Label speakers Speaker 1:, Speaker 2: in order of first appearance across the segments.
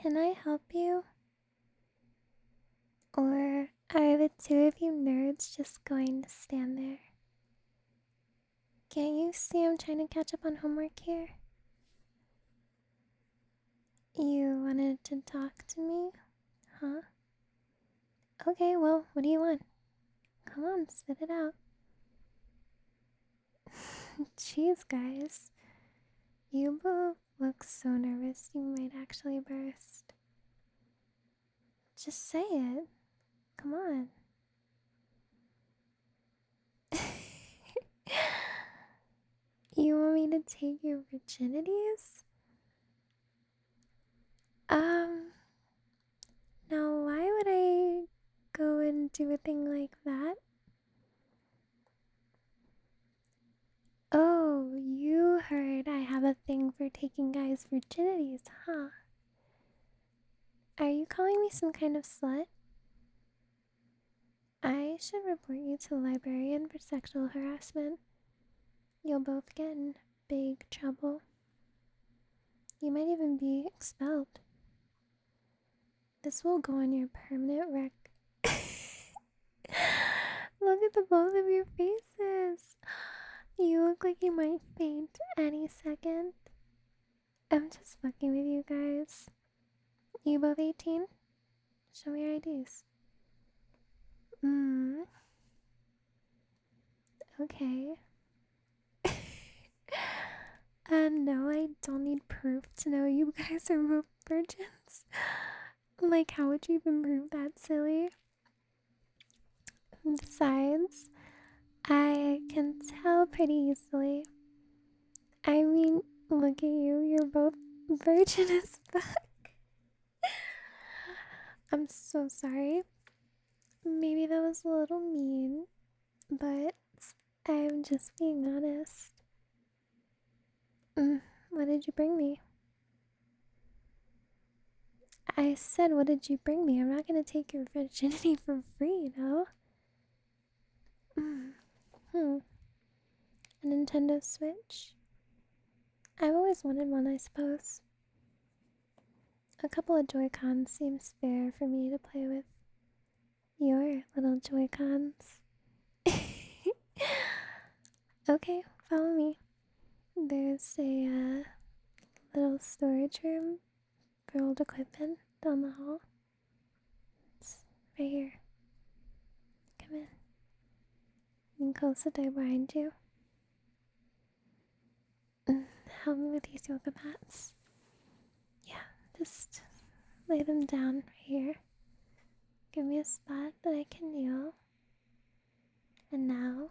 Speaker 1: Can I help you? Or are the two of you nerds just going to stand there? Can't you see I'm trying to catch up on homework here? You wanted to talk to me? Huh? Okay, well, what do you want? Come on, spit it out. Jeez, guys. You both look so nervous you might actually burst. Just say it. Come on. You want me to take your virginities? Um, Now why would I go and do a thing like that? Oh, you heard I have a thing for taking guys' virginities, huh? Are you calling me some kind of slut? I should report you to the librarian for sexual harassment. You'll both get in big trouble. You might even be expelled. This will go on your permanent rec. Look at the both of your faces. You look like you might faint any second. I'm just fucking with you guys. You both 18? Show me your IDs. Okay. No, I don't need proof to know you guys are both virgins. Like, how would you even prove that, silly? Besides, I can tell pretty easily. I mean, look at you, you're both virgin as fuck. I'm so sorry. Maybe that was a little mean, but I'm just being honest. What did you bring me? I said, what did you bring me? I'm not gonna take your virginity for free, no? A Nintendo Switch? I've always wanted one, I suppose. A couple of Joy-Cons seems fair for me to play with. Your little Joy-Cons. Okay, follow me. There's a little storage room for old equipment down the hall. It's right here. Come in. You can close the door behind you. Help me with these yoga mats. Yeah, just lay them down right here. Give me a spot that I can kneel. And now,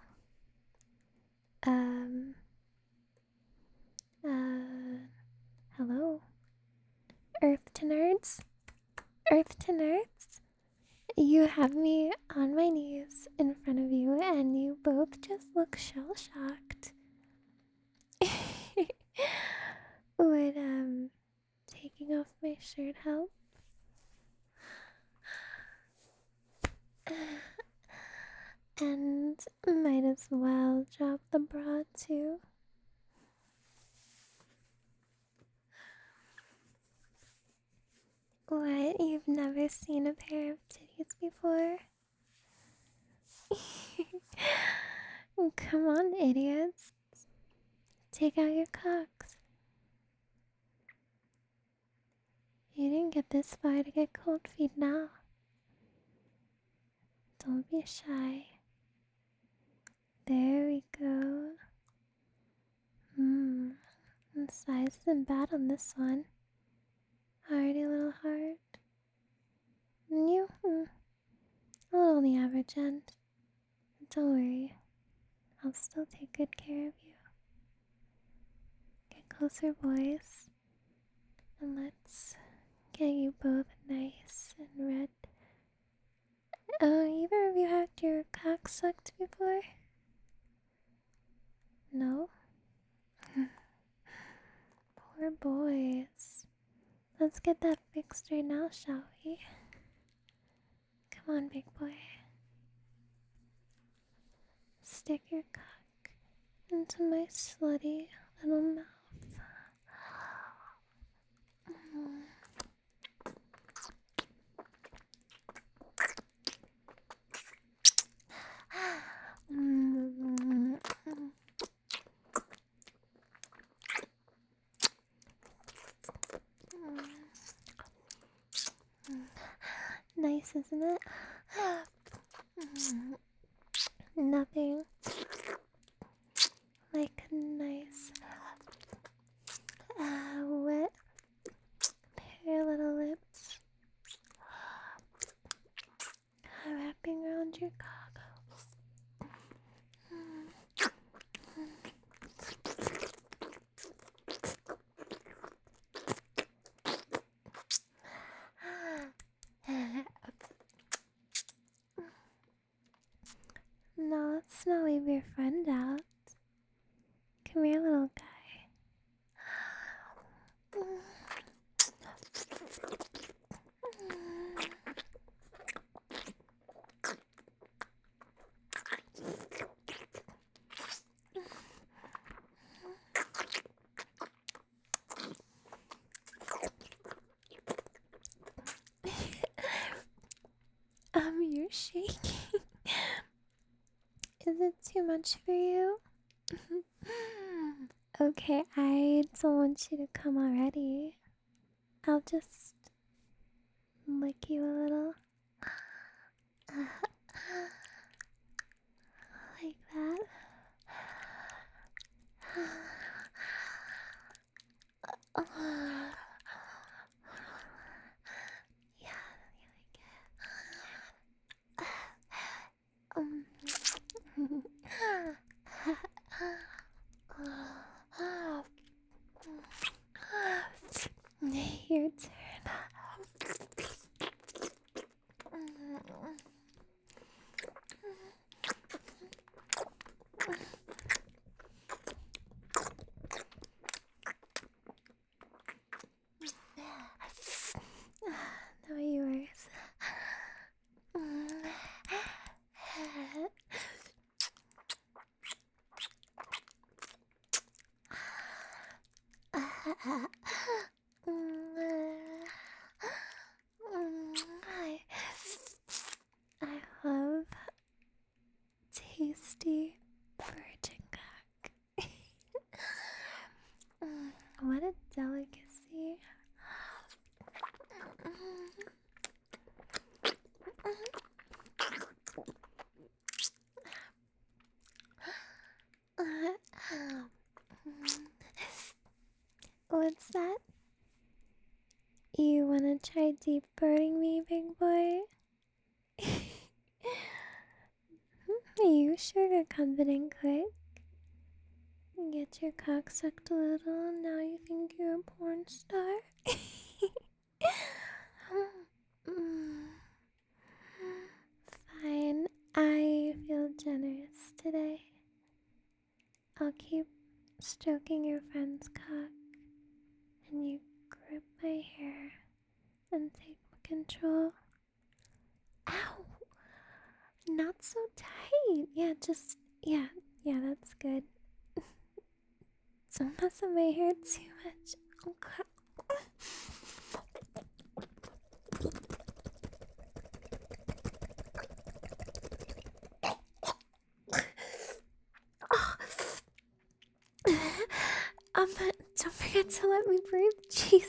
Speaker 1: hello? Earth to nerds? Earth to nerds? You have me on my knees in front of you, and you both just look shell shocked. Would, taking off my shirt help? And might as well drop the bra too. What? You've never seen a pair of titties before? Come on, idiots. Take out your cocks. You didn't get this far to get cold feet now. Don't be shy. There we go. The size isn't bad on this one. Already a little hard. And you? A little on the average end. Don't worry. I'll still take good care of you. Get closer, boys. And let's get you both nice and red. Either of you had your cock sucked before? No? Poor boys. Let's get that fixed right now, shall we? Come on, big boy. Stick your cock into my slutty little mouth. nice, isn't it? Nothing like a nice, wet pair of little lips wrapping around your cock. No, let's not leave your friend out. Come here, little guy. You're shaking. Is it too much for you? Okay, I don't want you to come already. I'll just lick you a little. Like that. Yeah, you like it. Your turn. Now yours. I love tasty virgin cock. What a delicacy. What's that? You wanna try deep throating me, big boy? You sure got confident quick. Get your cock sucked a little, and now you think you're a porn star? Fine, I feel generous today. I'll keep stroking your friend's cock, and you grip my hair and take control. Ow! Not so tight. Yeah, that's good. Don't mess up my hair too much. Okay. Don't forget to let me breathe. Jeez.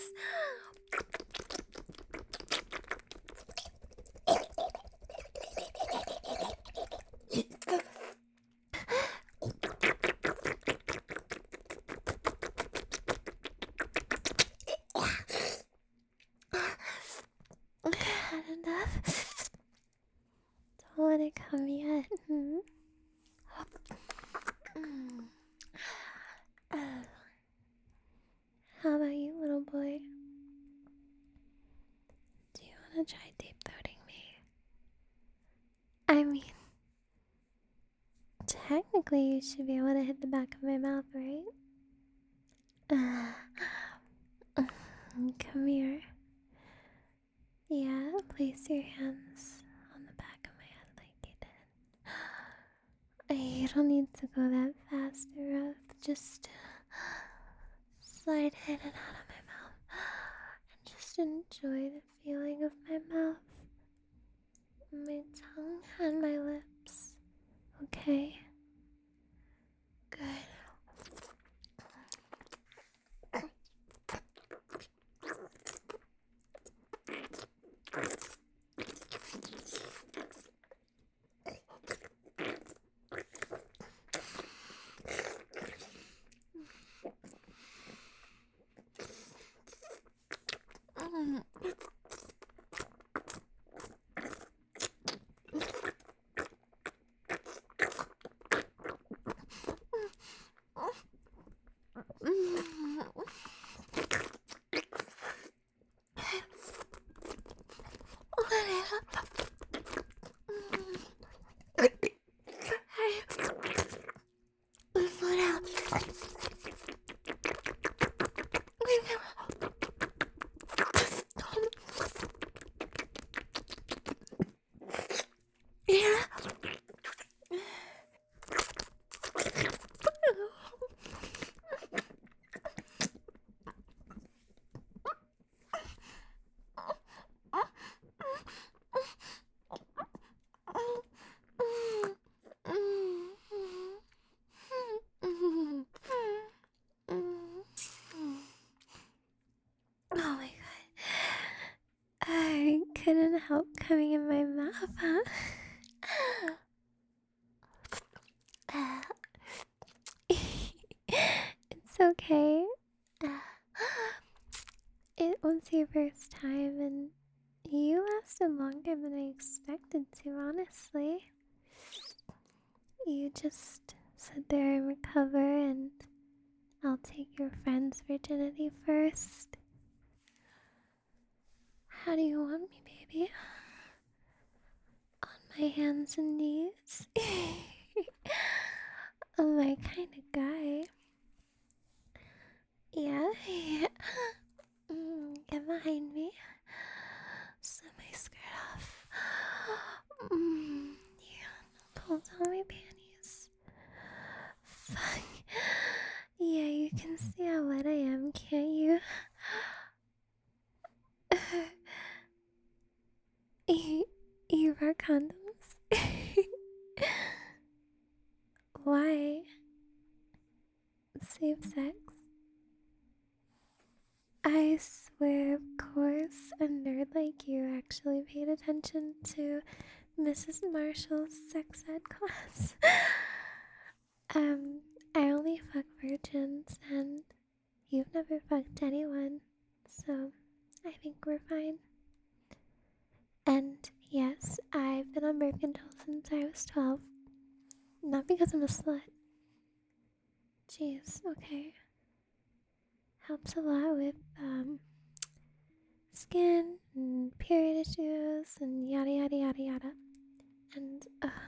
Speaker 1: Had enough? Don't let it come yet. How about you, little boy? Do you want to try deep throating me? I mean, technically, you should be able to hit the back of my mouth, right? Come here. Yeah, place your hands on the back of my head like you did. You don't need to go that fast or rough. Just slide in and out of my mouth. And just enjoy the feeling of my mouth, my tongue, and my lips. Okay? Good. couldn't help coming in my mouth, huh? It's okay. It was your first time, and you lasted longer than I expected to, honestly. You just sit there and recover, and I'll take your friend's virginity first. How do you want me, baby? On my hands and knees? I'm my kind of guy. Yeah. Get behind me. Slip my skirt off. Yeah. Pull down my panties. Fuck. Yeah, you can see how wet I am, can't you? You wear condoms? Why? Safe sex? I swear, of course, a nerd like you actually paid attention to Mrs. Marshall's sex ed class. I only fuck virgins, and you've never fucked anyone, so I think we're fine. And yes, I've been on birth control since I was 12. Not because I'm a slut. Jeez, okay. Helps a lot with, skin and period issues and yada yada yada yada. And,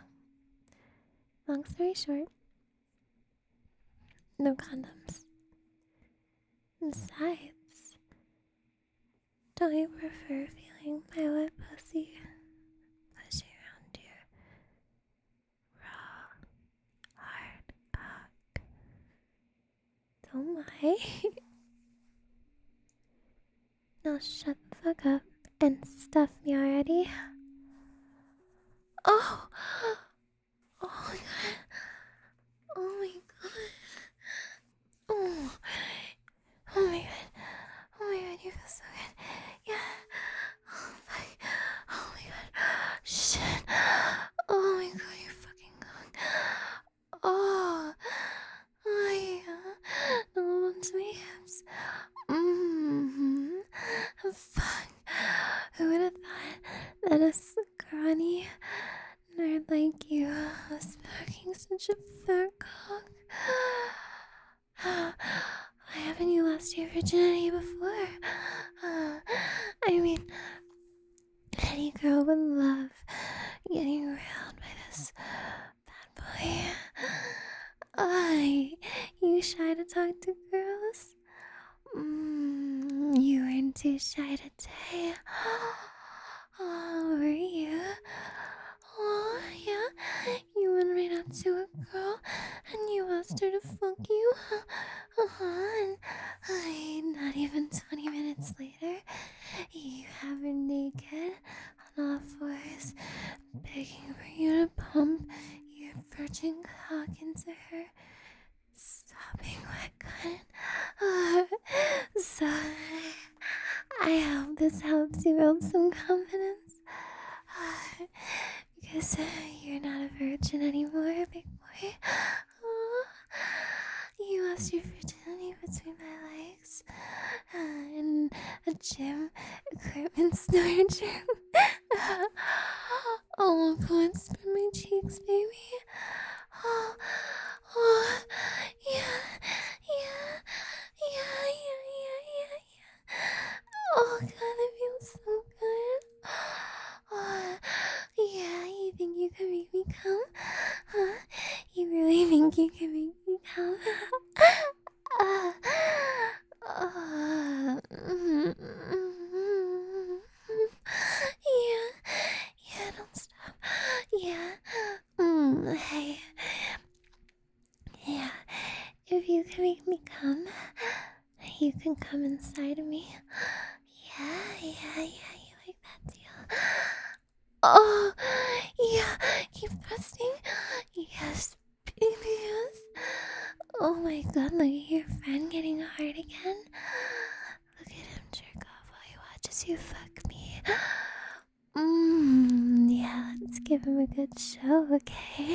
Speaker 1: long story short, no condoms. Besides, don't you prefer feeling my wet pussy pushing around your raw, hard cock? Don't lie. Now shut the fuck up and stuff me already. Oh! Oh my god. Oh my god. Oh. Oh my god. Oh my god, you feel so good. Yeah. Oh my. Oh my god. Shit. Oh my god, you're fucking good. Oh. Oh yeah. No one's my hips. Fuck. Who would have thought that a scrawny nerd like you was fucking such a fat cock? Why haven't you lost your virginity before? I mean, any girl would love getting around by this bad boy. You shy to talk to girls? You weren't too shy today. Oh, were you? Oh, yeah. You went right up to a girl and you asked her to fuck you. And not even 20 minutes later, you have her naked on all fours, begging for you to pump your virgin cock into her sobbing wet cunt. So, I hope this helps you build some confidence. Because you're not a virgin anymore, big boy. You lost your virginity between my legs in a gym equipment storage room. Oh, go and spread my cheeks, baby. Oh, yeah, yeah, yeah, yeah, yeah, yeah. Oh god, it feels so good. Oh, yeah, you think you can make me come? Huh? You really think you can make me come? Yeah, yeah, don't stop. Yeah, hey, yeah, if you can make me come, you can come inside of me. Yeah, you like that deal? Oh, yeah, keep thrusting. Yes, baby, yes. Oh my god, look at your friend getting hard again. Look at him jerk off while he watches you fuck me. Yeah, let's give him a good show, okay?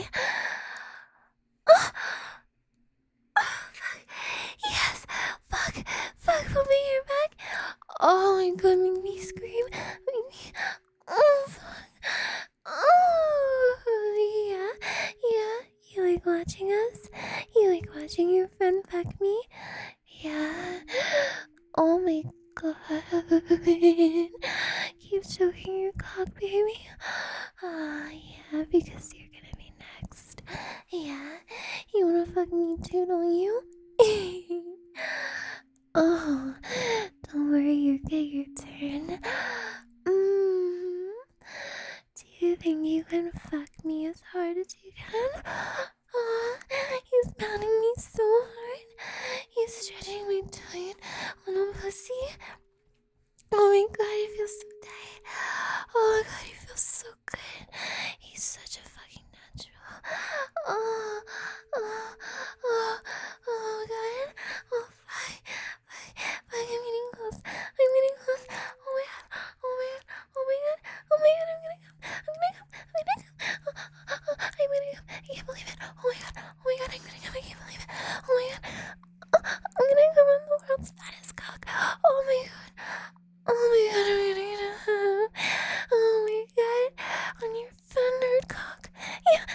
Speaker 1: Fuck. Yes! Fuck! Fuck, put my hair back! Oh my god, make me scream! Make me... Oh, fuck! Oh, yeah, yeah. You like watching us? You like watching your friend fuck me? Yeah. Oh my god. Keep stroking your cock, baby. Ah, yeah, because you're gonna be next. Yeah. You wanna fuck me too, don't you? Oh, don't worry, you get your turn. Mm. Do you think you can fuck me as hard as you can? Oh, he's pounding me so hard. He's stretching my tight little pussy. Oh my god, it feels so tight. Oh my god, it feels so good. He's such a fucking natural. Oh, oh, oh, oh god. Oh, fuck, fuck, fuck, I'm getting close. I'm getting close. Oh my god, oh my god, oh my god, oh my god, I'm gonna come. I'm gonna come. I'm gonna come. I'm gonna come. I can't believe it. Oh my god, oh my god, I'm gonna come. I can't believe it. Oh my god. I'm gonna come on the world's fattest cock. Oh my god. Oh my god, oh my god, oh my god, on your thundered cock. Yeah.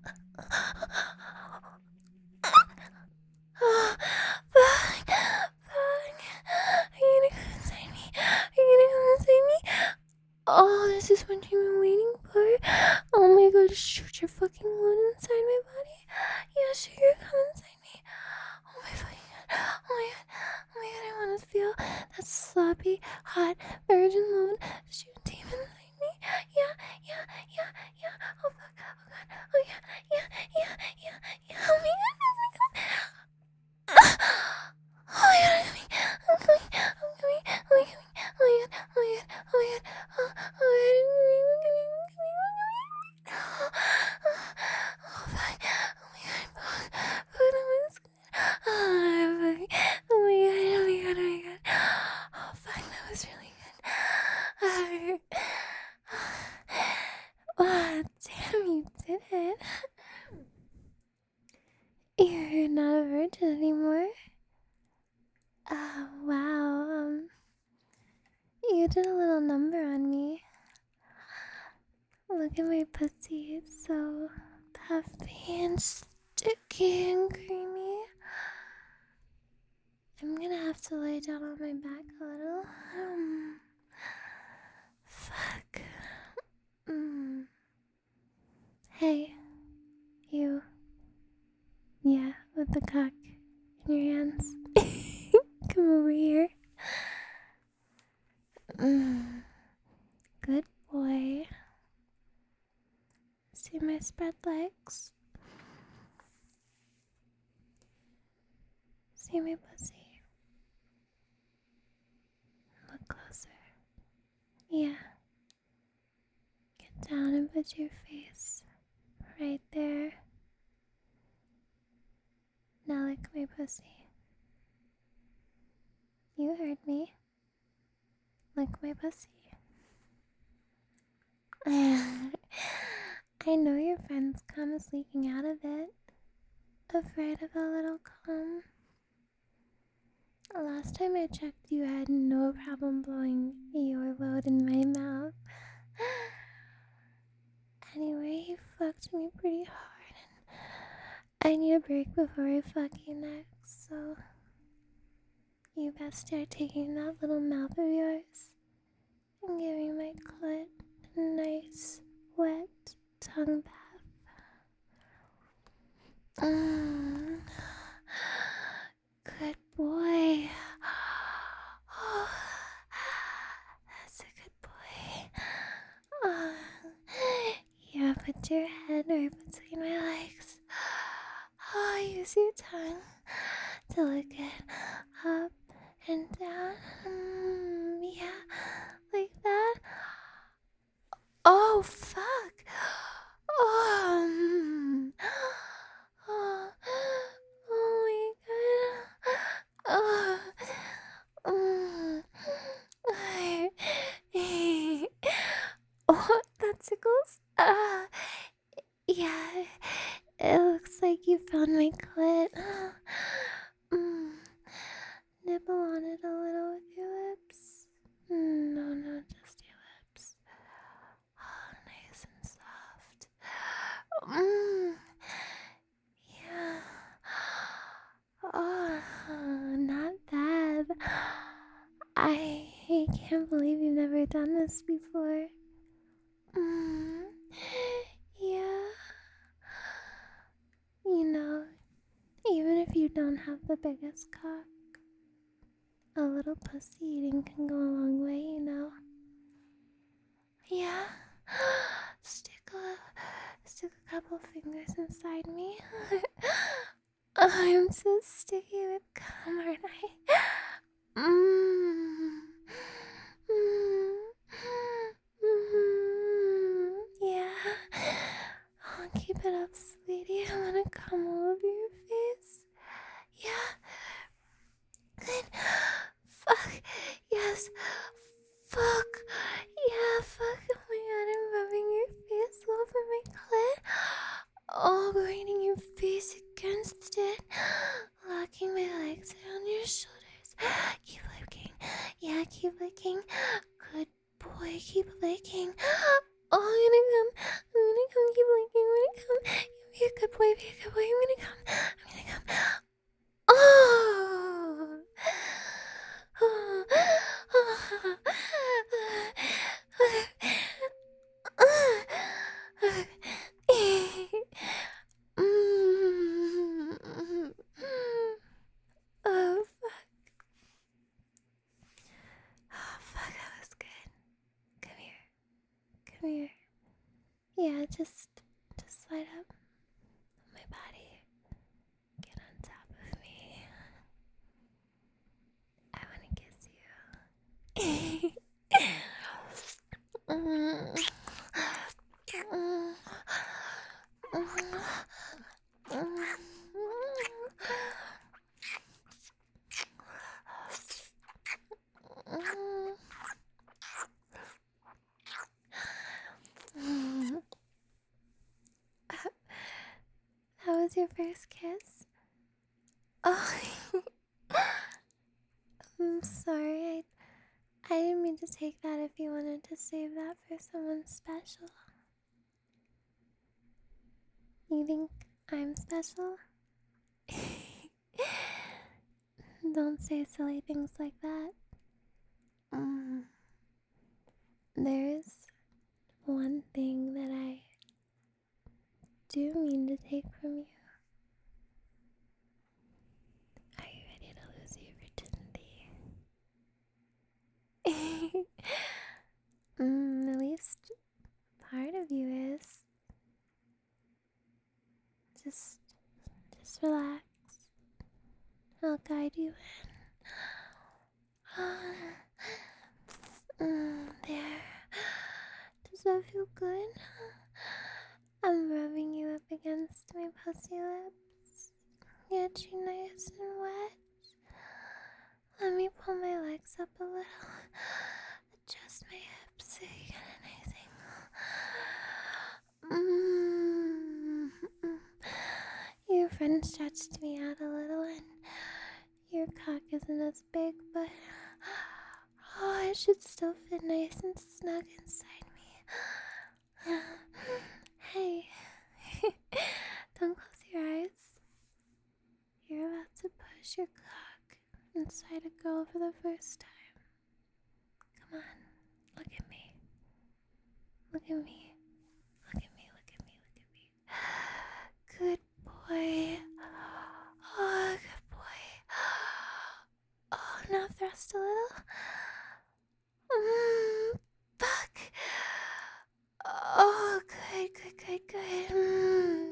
Speaker 1: Oh, fuck, fuck. Are you gonna come inside me? Are you gonna come inside me? Oh, this is what you've been waiting for. Oh my god, shoot your fucking load inside my body. Yeah, sure, come inside me. Oh my fucking god. Oh my god. Oh my god, I wanna feel that sloppy, hot, virgin load shoot deep inside me. Yeah, yeah, yeah, yeah. Oh fuck. Oh god. Oh yeah, yeah, yeah, yeah, yeah. Oh my god. Oh my god. Oh my god, I'm coming. I'm coming. I'm coming. Oh my god. Oh my god. Oh my god. Oh my god. Oh, oh my god. I'm coming. I'm coming. I'm coming. Oh, oh fuck. Oh my god. Fuck. Fuck, that was good. Oh, fuck. Oh my god. Oh my god. Oh my god. Oh fuck, that was really good. Oh, damn, you did it. You're not a virgin anymore. Oh, wow. You did a little number on me. Look at my pussy. It's so puffy and sticky and creamy. I'm gonna have to lay down on my back a little. Fuck. Hey, you. Yeah, with the cock in your hands. Come over here. Good boy. See my spread legs? See my pussy? Look closer. Yeah. Get down and put your face right there. Now lick my pussy. You heard me. Lick my pussy. I know your friend's cum is leaking out of it. Afraid of a little cum? Last time I checked, you had no problem blowing your load in my mouth. Anyway, he fucked me pretty hard, and I need a break before I fuck you next, so you best start taking that little mouth of yours and giving my clit a nice, wet tongue bath. Good boy. Oh, that's a good boy. Oh, yeah, put your head right between my legs. Oh, use your tongue to lick it up and down. Yeah, like that. Oh, fuck. Oh, oh, oh my god. Oh, Oh, that tickles. Yeah. It looks like you found my clit. Mm. Nibble on it a little with your lips. No, no, just your lips. Oh, nice and soft. Mm. Yeah. Oh, not bad. I can't believe you've never done this before. Mm. Yeah. You know, even if you don't have the biggest cock, a little pussy eating can go a long way, you know. Yeah. Stick a couple fingers inside me. I'm so sticky with cum, aren't I? Mmm. Yeah. Oh, keep it up, sweetie. I wanna come all over your face. Yeah. Good. Fuck. Yes. Fuck. Yeah, fuck. Oh my god, I'm rubbing your face over my clit. Oh, grinding your face against it. Locking my legs around your shoulders. Keep licking. Yeah, keep licking. Good boy, keep licking. Oh, I'm gonna come, keep licking, I'm gonna come. Be a good boy, be a good boy, I'm gonna come. I'm gonna come. Oh! Oh, fuck, that was good. Come here. Come here. Yeah, just slide up my body. Get on top of me. I wanna kiss you. That was your first kiss? Oh, I'm sorry. I didn't mean to take that if you wanted to save that for someone special. You think I'm special? Don't say silly things like that. Mm. There's one thing that I do mean to take from you. Are you ready to lose your virginity? At least part of you is. Just relax. I'll guide you in. There. Does that feel good? I'm rubbing you up against my pussy lips. Get you nice and wet. Let me pull my legs up a little. Adjust my hips so you get a nice angle. Your friend stretched me out a little and your cock isn't as big, but it should still fit nice and snug inside me. Hey, don't close your eyes. You're about to push your cock inside a girl for the first time. Come on, look at me. Look at me. Look at me, look at me, look at me. Good boy. Oh, good boy. Oh, now thrust a little. Fuck. Oh, good, good, good, good.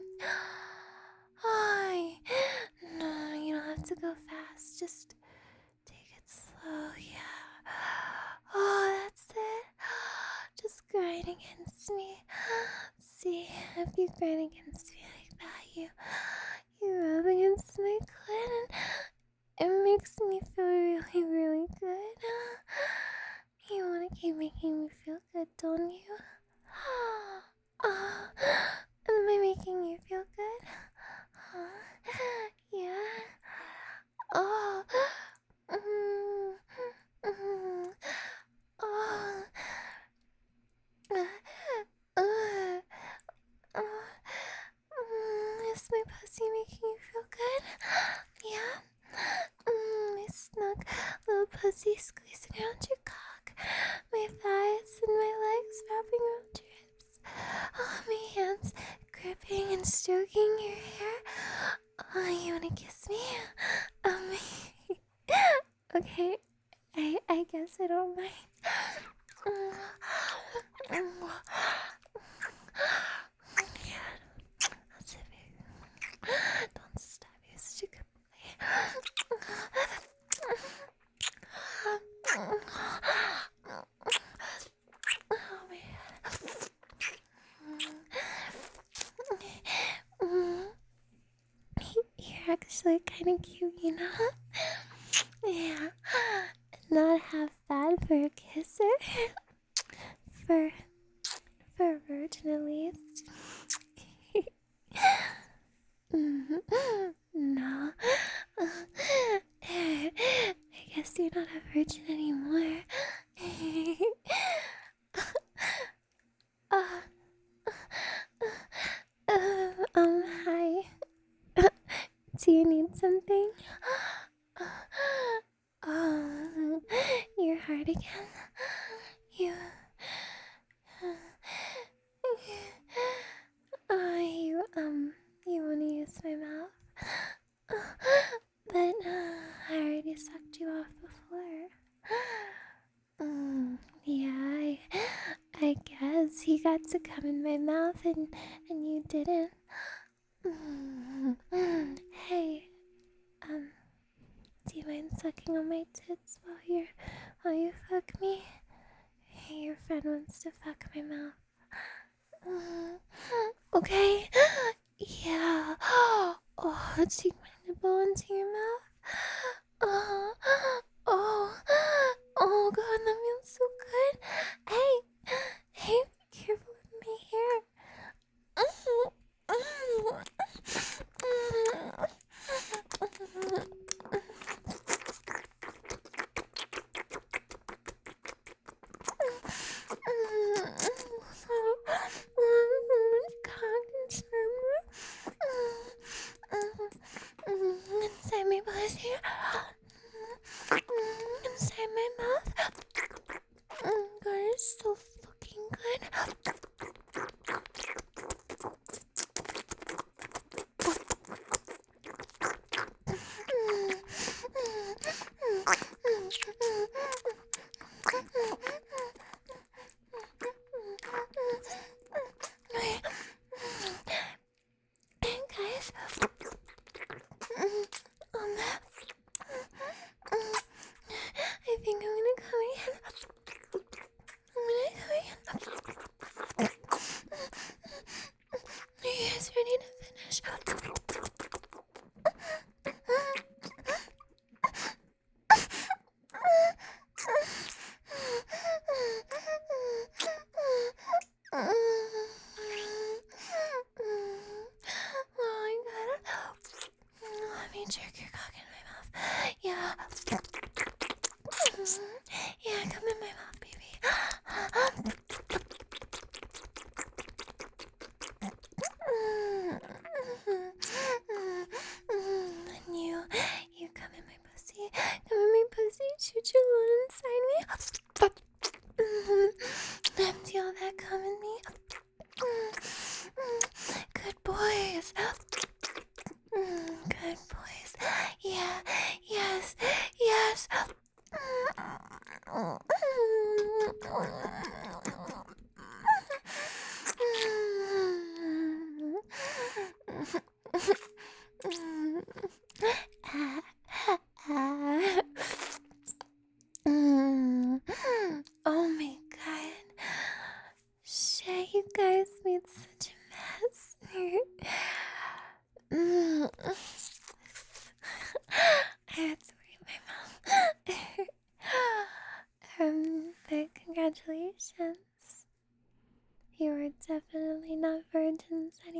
Speaker 1: Oh, no, you don't have to go fast. Just take it slow, yeah. Oh, that's it. Just grind against me. See, if you grind against me like that, you rub against my clit and it makes me feel really, really good. You wanna keep making me feel good, don't you? Oh, am I making you feel good? Yeah. Oh. Mm, mm, oh. Uh, is my pussy making you feel good? Yeah? My snug little pussy squeezing around your cock. My thighs and my legs wrapping around your hips. Oh, my hands gripping and stroking your hair. Oh, you wanna kiss me? Um, okay, I guess I don't mind. Yeah, that's it. Don't stop, you're such a good boy. Oh my god. You're actually kind of cute, you know? Yeah. Not half bad for a kisser. For a virgin at least. No. I guess you're not a virgin anymore. uh, Hi. Do you need something? Oh, you're hard again. You. You wanna use my mouth? But I already sucked you off before. Yeah, I guess you got to come in my mouth and you didn't. Hey, do you mind sucking on my tits while you fuck me? Hey, your friend wants to fuck my mouth. Okay. Yeah. Oh, let's take my nipple into your mouth. Oh, oh, oh, God, that feels so good. Hey, be careful with my hair. Inside my pussy. Inside my mouth. God, it's so fucking good. Guys, I think I'm gonna come in. Are you guys ready to finish? Oh my god. Let me jerk your cock in my mouth. Yeah. Yeah, come in my mouth, baby. And you come in my pussy. Come in my pussy. Shoot your load inside me. Empty all that cum in me. Good boys. Good boys. Yeah. Yes. Yes. Oh my god. Shit, you guys made such a mess. I had to read my mouth. But congratulations. You were we're definitely not virgins